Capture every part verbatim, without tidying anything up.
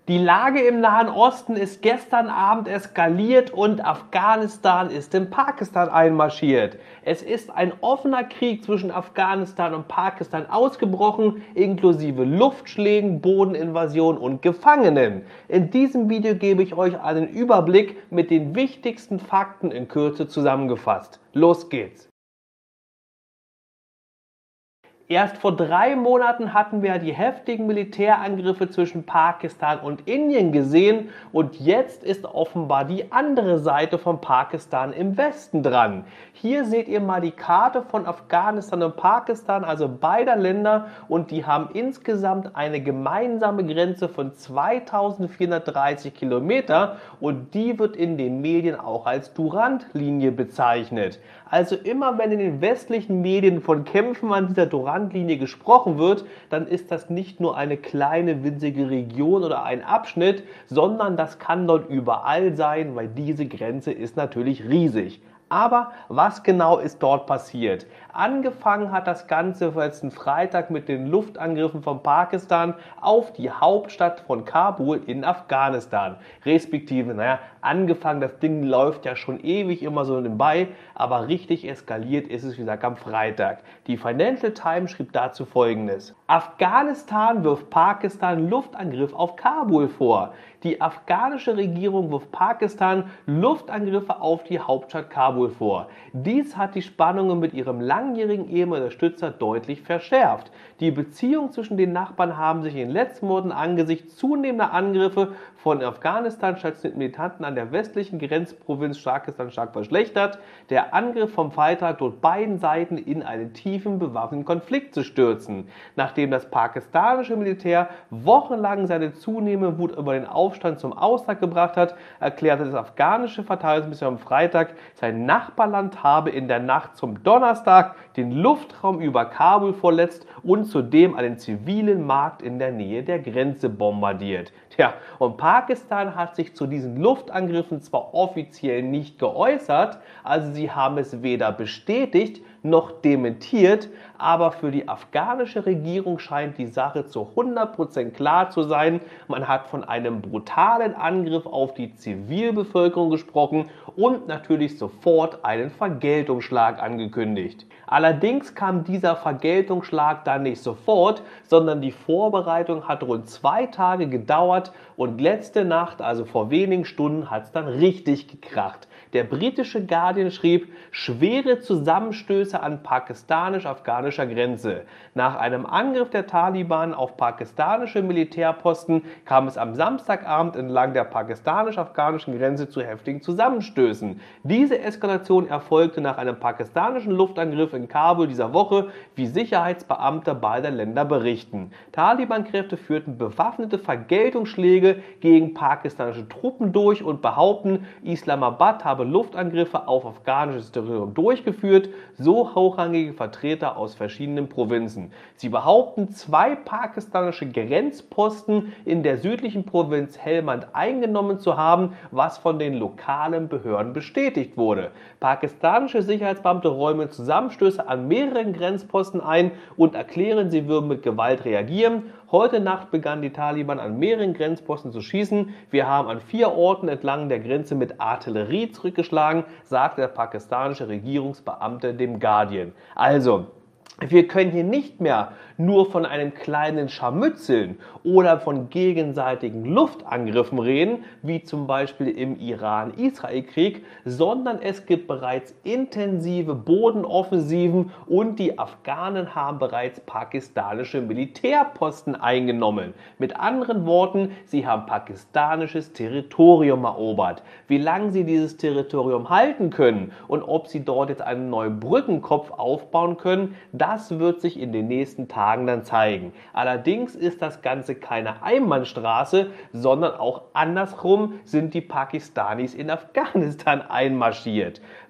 Die Lage im Nahen Osten ist gestern Abend eskaliert und Afghanistan ist in Pakistan einmarschiert. Es ist ein offener Krieg zwischen Afghanistan und Pakistan ausgebrochen, inklusive Luftschlägen, Bodeninvasion und Gefangenen. In diesem Video gebe ich euch einen Überblick mit den wichtigsten Fakten in Kürze zusammengefasst. Los geht's! Erst vor drei Monaten hatten wir die heftigen Militärangriffe zwischen Pakistan und Indien gesehen und jetzt ist offenbar die andere Seite von Pakistan im Westen dran. Hier seht ihr mal die Karte von Afghanistan und Pakistan, also beider Länder, und die haben insgesamt eine gemeinsame Grenze von zweitausendvierhundertdreißig Kilometer und die wird in den Medien auch als Durand-Linie bezeichnet. Also immer wenn in den westlichen Medien von Kämpfen an dieser Durand-Linie gesprochen wird, dann ist das nicht nur eine kleine winzige Region oder ein Abschnitt, sondern das kann dort überall sein, weil diese Grenze ist natürlich riesig. Aber was genau ist dort passiert? Angefangen hat das Ganze letzten Freitag mit den Luftangriffen von Pakistan auf die Hauptstadt von Kabul in Afghanistan. Respektive, naja, angefangen, das Ding läuft ja schon ewig immer so nebenbei, aber richtig eskaliert ist es, wie gesagt, am Freitag. Die Financial Times schrieb dazu Folgendes: Afghanistan wirft Pakistan Luftangriff auf Kabul vor. Die afghanische Regierung wirft Pakistan Luftangriffe auf die Hauptstadt Kabul vor. Dies hat die Spannungen mit ihrem langjährigen Unterstützer deutlich verschärft. Die Beziehungen zwischen den Nachbarn haben sich in den letzten Monaten angesichts zunehmender Angriffe von Afghanistan stationierten Militanten an der westlichen Grenzprovinz Pakistan stark verschlechtert. Der Angriff vom Freitag droht beiden Seiten in einen tiefen bewaffneten Konflikt zu stürzen. Nachdem das pakistanische Militär wochenlang seine zunehmende Wut über den Aufstand zum Ausdruck gebracht hat, erklärte das afghanische Verteidigungsministerium am Freitag, sein Nachbarland habe in der Nacht zum Donnerstag den Luftraum über Kabul verletzt und zudem einen zivilen Markt in der Nähe der Grenze bombardiert. Tja, und Pakistan hat sich zu diesen Luftangriffen zwar offiziell nicht geäußert, also sie haben es weder bestätigt noch dementiert, aber für die afghanische Regierung scheint die Sache zu hundert Prozent klar zu sein. Man hat von einem brutalen Angriff auf die Zivilbevölkerung gesprochen und natürlich sofort einen Vergeltungsschlag angekündigt. Allerdings kam dieser Vergeltungsschlag dann nicht sofort, sondern die Vorbereitung hat rund zwei Tage gedauert und letzte Nacht, also vor wenigen Stunden, hat es dann richtig gekracht. Der britische Guardian schrieb, schwere Zusammenstöße an pakistanisch-afghanischer Grenze. Nach einem Angriff der Taliban auf pakistanische Militärposten kam es am Samstagabend entlang der pakistanisch-afghanischen Grenze zu heftigen Zusammenstößen. Diese Eskalation erfolgte nach einem pakistanischen Luftangriff in Kabul dieser Woche, wie Sicherheitsbeamte beider Länder berichten. Taliban-Kräfte führten bewaffnete Vergeltungsschläge gegen pakistanische Truppen durch und behaupten, Islamabad habe Luftangriffe auf afghanisches Territorium durchgeführt, so hochrangige Vertreter aus verschiedenen Provinzen. Sie behaupten, zwei pakistanische Grenzposten in der südlichen Provinz Helmand eingenommen zu haben, was von den lokalen Behörden bestätigt wurde. Pakistanische Sicherheitsbeamte räumen Zusammenstöße an mehreren Grenzposten ein und erklären, sie würden mit Gewalt reagieren. Heute Nacht begannen die Taliban an mehreren Grenzposten zu schießen. Wir haben an vier Orten entlang der Grenze mit Artillerie zurückgeschlagen, sagte der pakistanische Regierungsbeamte dem Guardian. Also, wir können hier nicht mehr nur von einem kleinen Scharmützeln oder von gegenseitigen Luftangriffen reden, wie zum Beispiel im Iran-Israel-Krieg, sondern es gibt bereits intensive Bodenoffensiven und die Afghanen haben bereits pakistanische Militärposten eingenommen. Mit anderen Worten, sie haben pakistanisches Territorium erobert. Wie lange sie dieses Territorium halten können und ob sie dort jetzt einen neuen Brückenkopf aufbauen können, das wird sich in den nächsten Tagen dann zeigen. Allerdings ist das Ganze keine Einbahnstraße, sondern auch andersrum sind die Pakistanis in Afghanistan einmarschiert.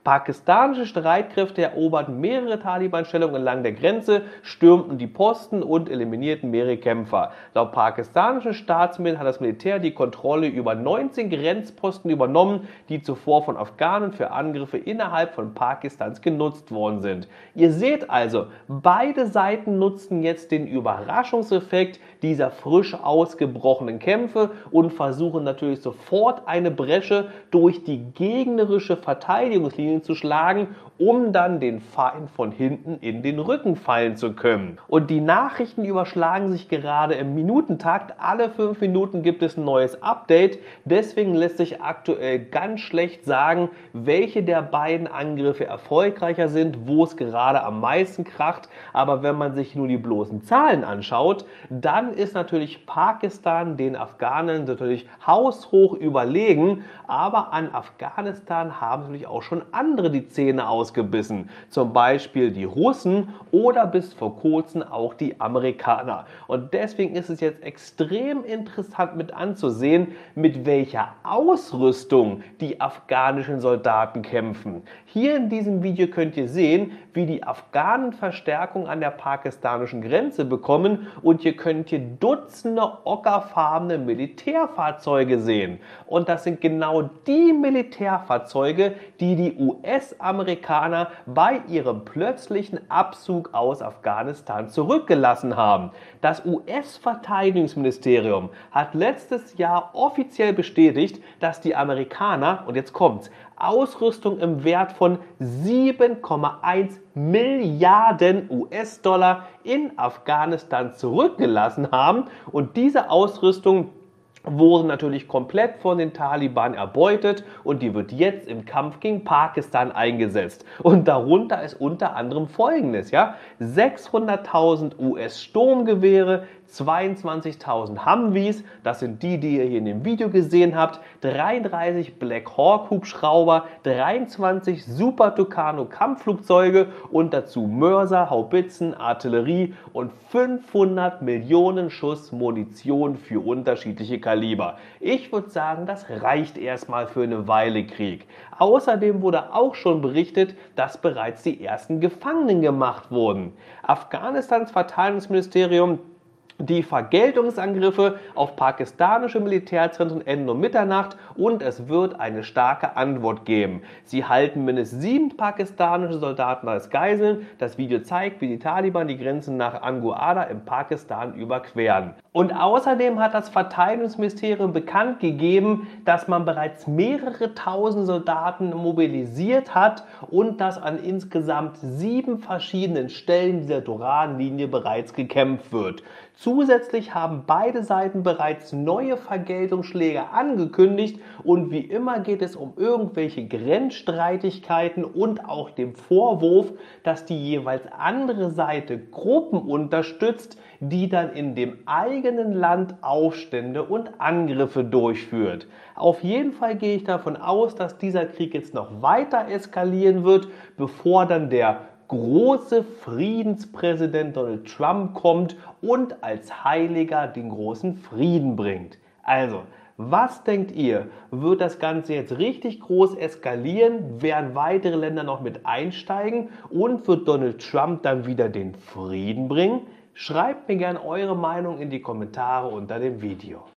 Pakistanische Streitkräfte eroberten mehrere Taliban-Stellungen entlang der Grenze, stürmten die Posten und eliminierten mehrere Kämpfer. Laut pakistanischen Staatsmedien hat das Militär die Kontrolle über neunzehn Grenzposten übernommen, die zuvor von Afghanen für Angriffe innerhalb von Pakistans genutzt worden sind. Ihr seht also, beide Seiten nutzen jetzt den Überraschungseffekt dieser frisch ausgebrochenen Kämpfe und versuchen natürlich sofort eine Bresche durch die gegnerische Verteidigungslinie zu schlagen, um dann den Feind von hinten in den Rücken fallen zu können. Und die Nachrichten überschlagen sich gerade im Minutentakt. Alle fünf Minuten gibt es ein neues Update. Deswegen lässt sich aktuell ganz schlecht sagen, welche der beiden Angriffe erfolgreicher sind, wo es gerade am meisten kracht. Aber wenn man sich nur die bloßen Zahlen anschaut, dann ist natürlich Pakistan den Afghanen natürlich haushoch überlegen. Aber an Afghanistan haben natürlich auch schon andere die Zähne ausgebissen. Zum Beispiel die Russen oder bis vor kurzem auch die Amerikaner. Und deswegen ist es jetzt extrem interessant mit anzusehen, mit welcher Ausrüstung die afghanischen Soldaten kämpfen. Hier in diesem Video könnt ihr sehen, wie die Afghanen Verstärkung an der pakistanischen Grenze bekommen, und hier könnt ihr Dutzende ockerfarbene Militärfahrzeuge sehen. Und das sind genau die Militärfahrzeuge, die die U S-Amerikaner bei ihrem plötzlichen Abzug aus Afghanistan zurückgelassen haben. Das U S-Verteidigungsministerium hat letztes Jahr offiziell bestätigt, dass die Amerikaner, und jetzt kommt's, Ausrüstung im Wert von sieben Komma eins Milliarden U S-Dollar in Afghanistan zurückgelassen haben, und diese Ausrüstung wurde natürlich komplett von den Taliban erbeutet und die wird jetzt im Kampf gegen Pakistan eingesetzt. Und darunter ist unter anderem Folgendes, ja, sechshunderttausend U S-Sturmgewehre, zweiundzwanzigtausend Humvees, das sind die, die ihr hier in dem Video gesehen habt, dreiunddreißig Black Hawk Hubschrauber, dreiundzwanzig Super Tucano Kampfflugzeuge und dazu Mörser, Haubitzen, Artillerie und fünfhundert Millionen Schuss Munition für unterschiedliche Kaliber. Ich würde sagen, das reicht erstmal für eine Weile Krieg. Außerdem wurde auch schon berichtet, dass bereits die ersten Gefangenen gemacht wurden. Afghanistans Verteidigungsministerium: Die Vergeltungsangriffe auf pakistanische Militärzentren enden um Mitternacht und es wird eine starke Antwort geben. Sie halten mindestens sieben pakistanische Soldaten als Geiseln. Das Video zeigt, wie die Taliban die Grenzen nach Anguada in Pakistan überqueren. Und außerdem hat das Verteidigungsministerium bekannt gegeben, dass man bereits mehrere tausend Soldaten mobilisiert hat und dass an insgesamt sieben verschiedenen Stellen dieser Duran-Linie bereits gekämpft wird. Zusätzlich haben beide Seiten bereits neue Vergeltungsschläge angekündigt und wie immer geht es um irgendwelche Grenzstreitigkeiten und auch dem Vorwurf, dass die jeweils andere Seite Gruppen unterstützt, die dann in dem eigenen Land Aufstände und Angriffe durchführt. Auf jeden Fall gehe ich davon aus, dass dieser Krieg jetzt noch weiter eskalieren wird, bevor dann der große Friedenspräsident Donald Trump kommt und als Heiliger den großen Frieden bringt. Also, was denkt ihr? Wird das Ganze jetzt richtig groß eskalieren? Werden weitere Länder noch mit einsteigen? Und wird Donald Trump dann wieder den Frieden bringen? Schreibt mir gerne eure Meinung in die Kommentare unter dem Video.